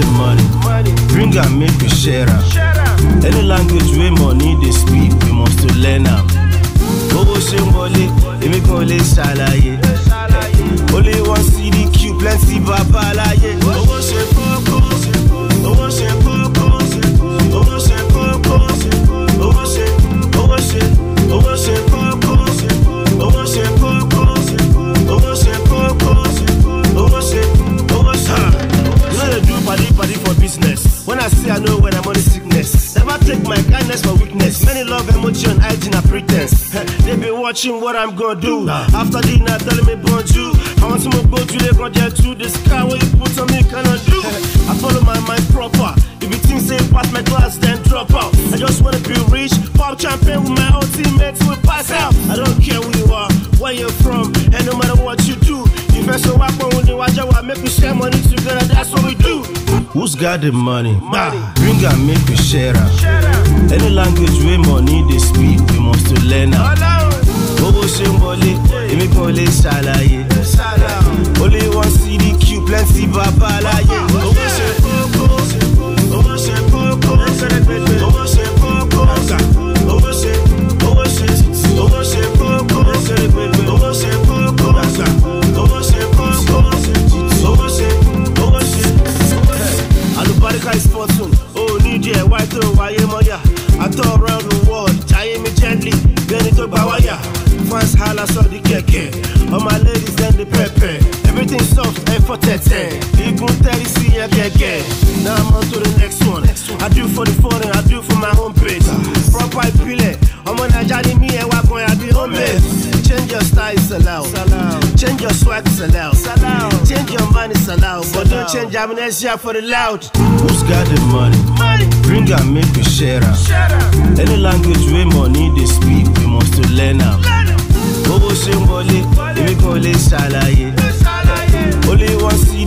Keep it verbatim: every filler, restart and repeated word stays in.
money, bring am make we share am. Any language wey money dey speak, we must to learn am. Owó ṣe ń wọlé, èmi kan lè ṣàlàyé. Only one C D Q, plenty bàbá láyé. Owó ṣe kókó, owó ṣe kókó, owó ṣe kókó, owó ṣe, owó ṣe, owó ṣe kókó, owó ṣe kókó, owó ṣe kókó, owó ṣe, owó ṣe. You know they do party party for business. When I say I know when I'm on the sickness, never take my kindness for weakness. Many love emotion, hygiene and pretense. They be watching what I'm gonna do. After dinner, telling me bonjour. I want to go to the project to the sky. What you put on me cannot do. I follow my mind proper. If you think say pass my class, then drop out. I just wanna be rich, pop champion with my old teammates. We pass out. I don't care who you are, where you're from, and no matter what you do. If I so I watch I make we share money together. That's what we do. Who's got the money? money. Bring and make we share am. Any language wey money dey speak, we must to learn am. Owó ṣe ń wọlé, èmi kan lè ṣàlàyé. Only one C D Q, plenty bàbá láyé. Owó ṣe kókó, owó ṣe kókó, owó ṣe kókó, owó ṣe, owó ṣe, owó ṣe kókó, owó ṣe kókó, owó ṣe kókó, owó ṣe, owó ṣe. Alubarika is fortune. Oh, need ya, why to wáyé mọ́yà? I tour around the world, jayé mi gently, bẹ́ẹ̀ni tó gbà wáyà. Fans holla so the kẹ̀kẹ́, all my ladies then the pepper. Everything soft and for tẹ̀tẹ̀, igun tẹ́lí sí yẹn kẹ̀kẹ́. Now I'm on to the next one. I do for the foreign, I do for my home page. Proper ìpìlẹ̀, ọmọ Naija ni mí ẹ̀ wá gan ya bí homemade. Change your style is allowed, change your swag is allowed, change your mind is allowed, but don't change amnesia for the loud. Who's got the money? Bring and make we share am. Any language wey money dey speak, we must to learn am. Owó ṣe ń wọlé, èmi kan lè ṣàlàyé. Only one C